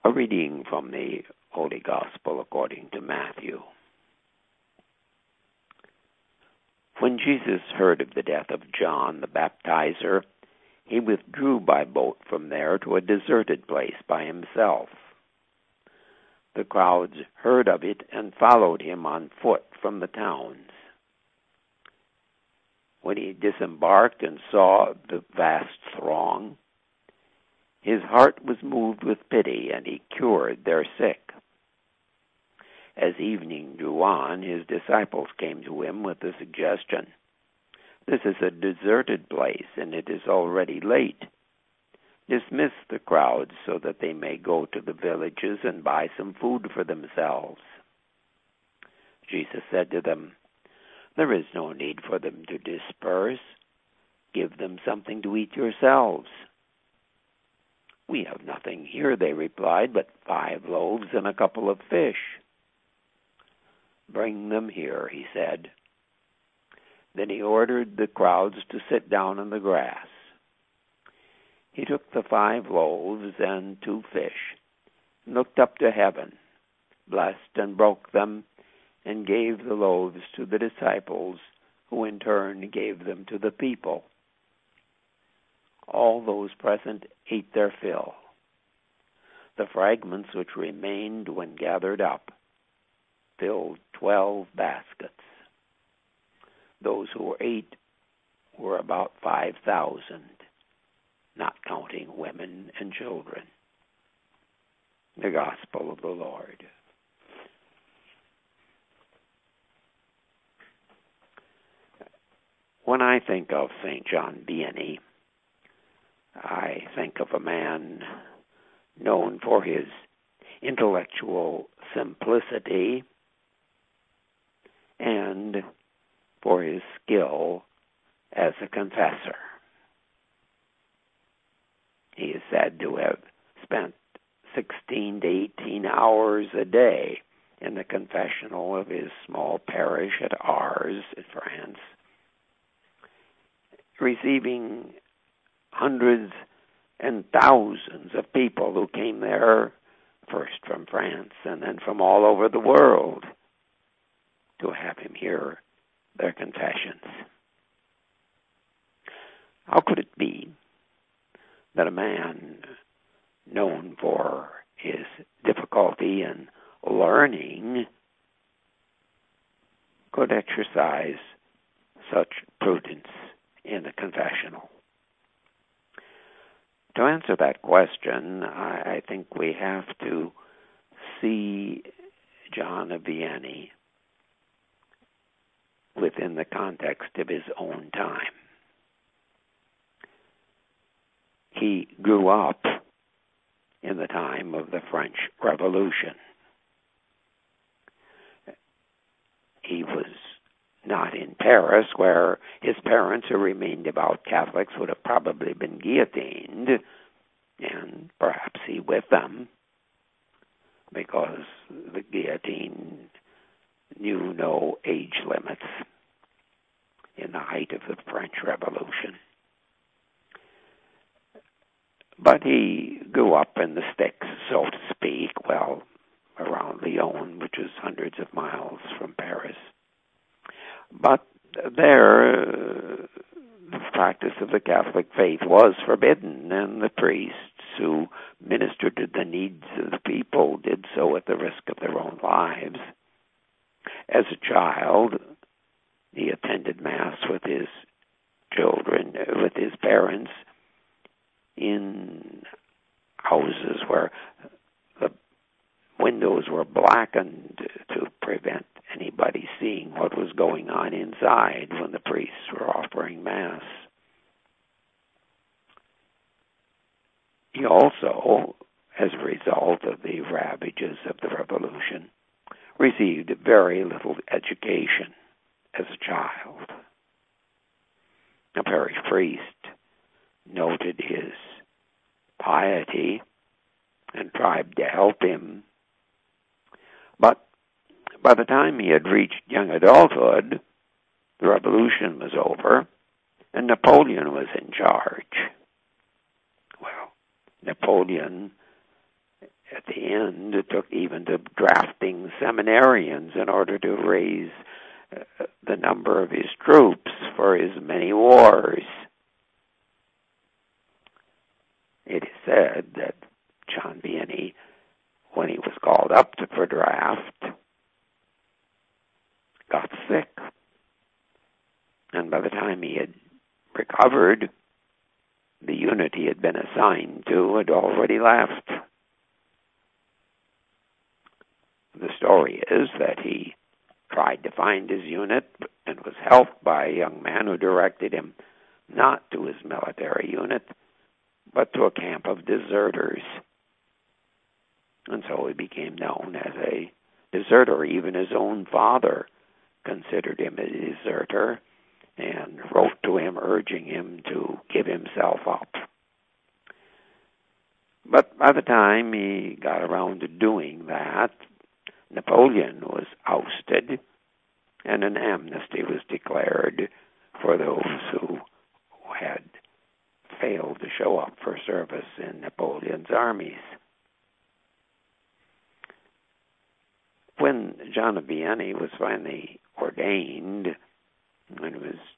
A reading from the Holy Gospel according to Matthew. When Jesus heard of the death of John the Baptizer, he withdrew by boat from there to a deserted place by himself. The crowds heard of it and followed him on foot from the towns. When he disembarked and saw the vast throng, his heart was moved with pity, and he cured their sick. As evening drew on, his disciples came to him with the suggestion, "This is a deserted place, and it is already late. Dismiss the crowds so that they may go to the villages and buy some food for themselves." Jesus said to them, "There is no need for them to disperse. Give them something to eat yourselves." "We have nothing here," they replied, "but 5 loaves and a couple of fish." "Bring them here," he said. Then he ordered the crowds to sit down on the grass. He took the 5 loaves and 2 fish, and looked up to heaven, blessed and broke them, and gave the loaves to the disciples, who in turn gave them to the people. All those present ate their fill. The fragments which remained when gathered up filled 12 baskets. Those who ate were about 5,000, not counting women and children. The Gospel of the Lord. When I think of St. John Vianney, I think of a man known for his intellectual simplicity and for his skill as a confessor. He is said to have spent 16 to 18 hours a day in the confessional of his small parish at Ars in France, receiving hundreds and thousands of people who came there, first from France and then from all over the world, to have him hear their confessions. How could it be that a man known for his difficulty in learning could exercise such prudence in the confessional? To answer that question, I think we have to see John of Vianney within the context of his own time. He grew up in the time of the French Revolution. He was not in Paris, where his parents, who remained devout Catholics, would have probably been guillotined, and perhaps he with them, because the guillotine knew no age limits in the height of the French Revolution. But he grew up in the sticks, so to speak, around Lyon, which is hundreds of miles from Paris. But there, the practice of the Catholic faith was forbidden, and the priests who ministered to the needs of the people did so at the risk of their own lives. As a child, he attended Mass with his parents, in houses where the windows were blackened to prevent anybody seeing what was going on inside when the priests were offering Mass. He also, as a result of the ravages of the Revolution, received very little education as a child. A parish priest noted his piety and tried to help him. But by the time he had reached young adulthood, the revolution was over, and Napoleon was in charge. Well, Napoleon, at the end, it took even to drafting seminarians in order to raise the number of his troops for his many wars. It is said that John Vianney, when he was called up for draft, got sick. And by the time he had recovered, the unit he had been assigned to had already left. The story is that he tried to find his unit and was helped by a young man who directed him not to his military unit, but to a camp of deserters. And so he became known as a deserter. Even his own father considered him a deserter and wrote to him urging him to give himself up. But by the time he got around to doing that, Napoleon was ousted and an amnesty was declared for those who had failed to show up for service in Napoleon's armies. When John of Vianney was finally ordained, when he was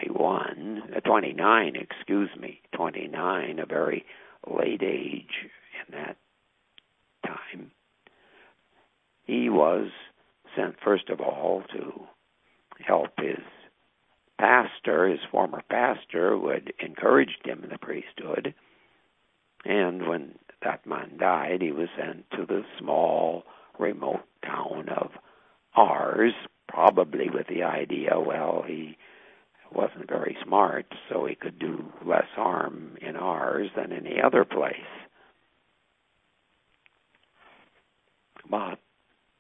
29, a very late age in that time, he was sent first of all to help his pastor, his former pastor, who had encouraged him in the priesthood. And when that man died, he was sent to the small, remote town of Ars, probably with the idea, well, he wasn't very smart, so he could do less harm in Ars than any other place. But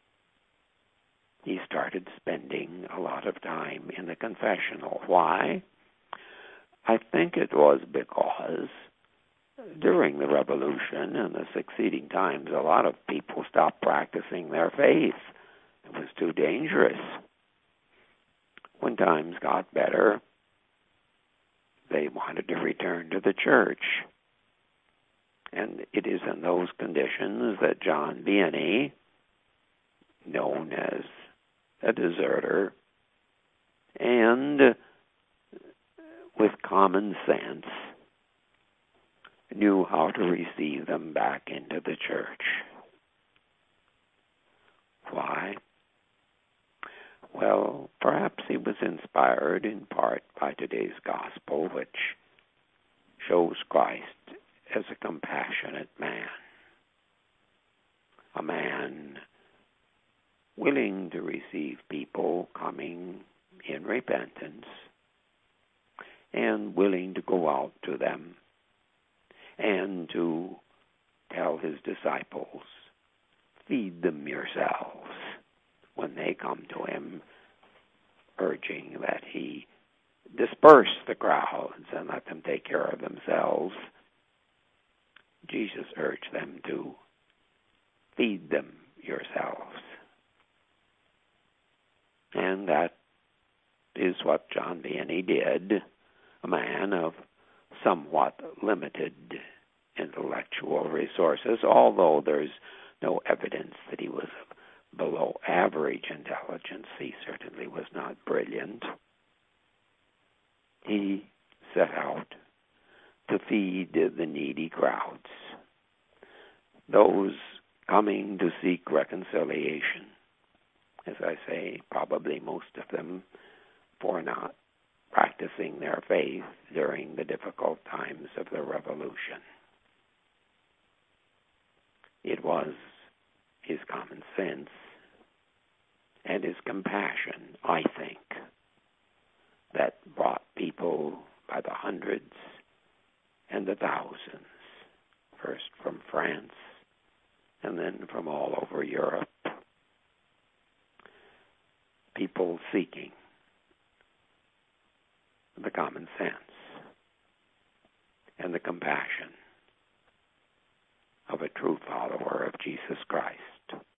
he started spending a lot of time in the confessional. Why? I think it was because during the Revolution and the succeeding times, a lot of people stopped practicing their faith. It was too dangerous. When times got better, they wanted to return to the church. And it is in those conditions that John Vianney, known as a deserter, and with common sense, knew how to receive them back into the church. Why? Well, perhaps he was inspired in part by today's gospel, which shows Christ as a compassionate man, a man willing to receive people coming in repentance and willing to go out to them and to tell his disciples, feed them yourselves, when they come to him, urging that he disperse the crowds and let them take care of themselves. Jesus urged them to feed them yourselves. And that is what John Vianney did, a man of somewhat limited intellectual resources, although there's no evidence that he was of below average intelligence. He certainly was not brilliant. He set out to feed the needy crowds, those coming to seek reconciliation. As I say, probably most of them for not practicing their faith during the difficult times of the Revolution. It was his common sense and his compassion, I think, that brought people by the hundreds and the thousands, first from France and then from all over Europe, people seeking the common sense and the compassion of a true follower of Jesus Christ.